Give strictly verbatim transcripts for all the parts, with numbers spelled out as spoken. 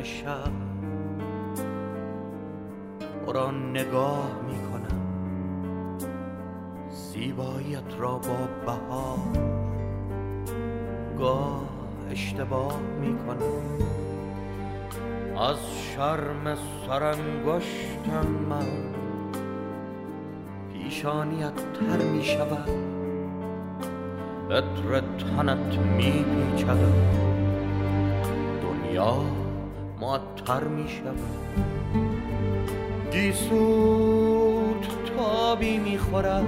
آخر شب تو را نگاه می کنم، زیباییت را با بهار گاه اشتباه می کنم. از شرم سرانگشتم من پیشانیت تر می شود، عطر تنت می پیچد، دنیا معطر می شود. گیسوت تابی می خورد،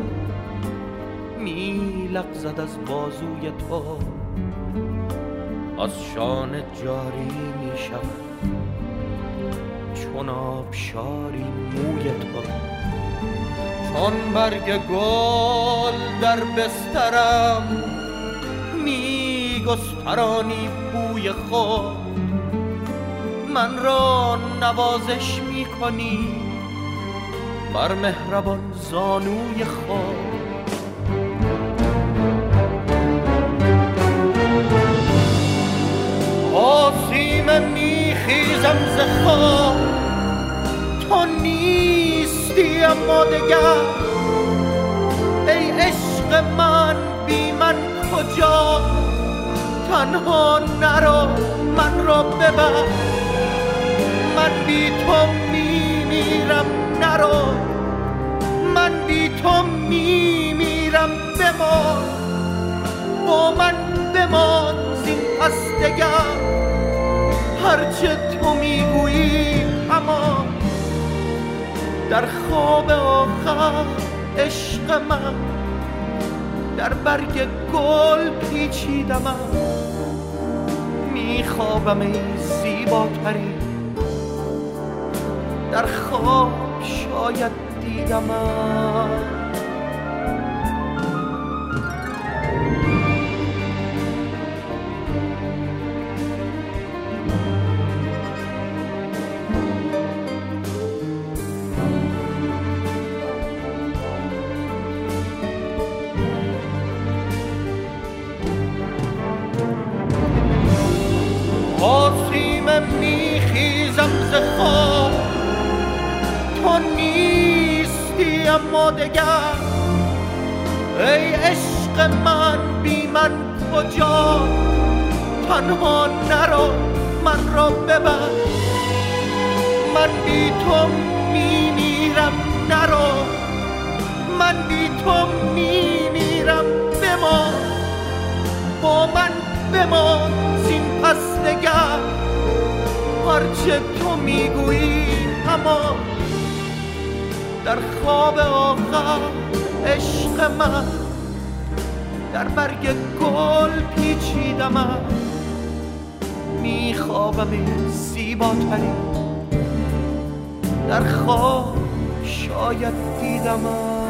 می لغزد از بازوی تو، از شانه جاری می شود چون آبشاری موی تو. چون برگ گل در بسترم می گسترانی بوی خود، من را نوازش می کنی بر مهربان زانوی خود. آسیمه می خیزم ز خواب، تو نیستی اما دگر. ای عشق من بی من کجا، تنها نرو من را ببر. من بی تو می میرم، نرو من بی تو می میرم. بمان با من بمان زین پس دگر، هرچه تو میگویی همان. در خواب آخر عشق من در برگ گل پیچیدم، میخوابم ای زیباترین، در خواب شاید دیدم. آسیمه میخیزم ز خواب، تو نیستی اما دگر. ای عشق من بی من کجا، تنها نرو من را ببر. من بی تو می میرم، نرو من بی تو می میرم. بمان با من بمان زین پس دگر، هرچه تو میگویی همان. در خواب آخر عشق من در برگ گل پیچیدم، میخوابم ای زیباترین، در خواب شاید دیدم.